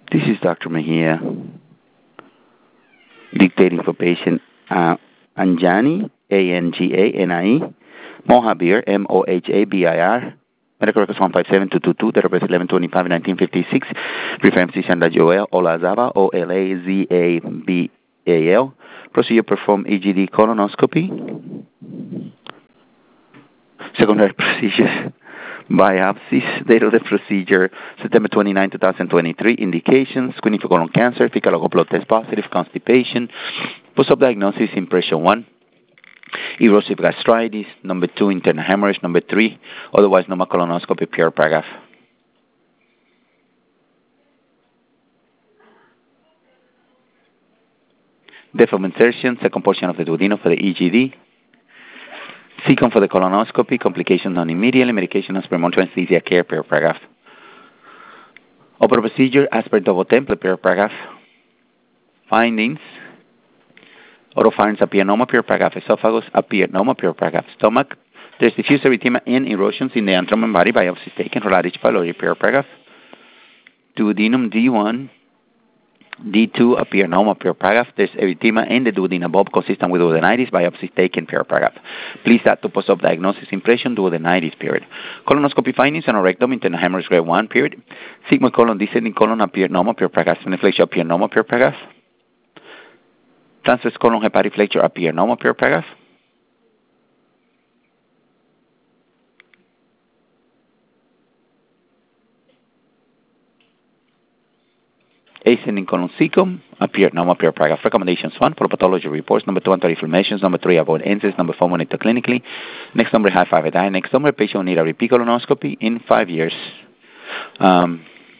This is Dr. Mejia, dictating for patient Anjani, Angani, Mohabir, Mohabir, medical records 157222, date of birth 11/25/1956, reference physician Joel Olazaba, Olazabal, procedure performed EGD colonoscopy, secondary procedures, biopsies, date of the procedure, September 29, 2023, indications, screening for colon cancer, fecal occult blood test positive, constipation, post-op diagnosis, impression 1, erosive gastritis, number 2, internal hemorrhage, number 3, otherwise normal colonoscopy, PR paragraph. Depth of insertion, second portion of the duodenum for the EGD, second for the colonoscopy, complications non immediately, medication as per monitoring anesthesia care, per paragraph. Opera procedure as per double template, per paragraph. Findings: oropharynx appear normal, per paragraph. Esophagus appear normal, per paragraph. Stomach: there's diffuse erythema and erosions in the abdomen body, biopsies taken, Rollage pylori, per paragraph. Duodenum D1, D2 appear normal, per paragraph. There's erythema in the duodenum bulb consistent with duodenitis, biopsies taken, per paragraph. Please add to post-op diagnosis impression, duodenitis, period. Colonoscopy findings, anorectum, internal hemorrhage grade 1, period. Sigmoid colon, descending colon appear normal, per paragraph. Flexure appear normal, per paragraph. Transverse colon hepatic flexure appear normal, per paragraph. Ascending colon cecum appear normal, per paragraph. Recommendations: 1, for pathology reports. Number 2, anti-inflammations. Number 3, avoid NSAIDs. Number 4, monitor clinically. Next number, high 5 diet. Next number, patient will need a repeat colonoscopy in 5 years.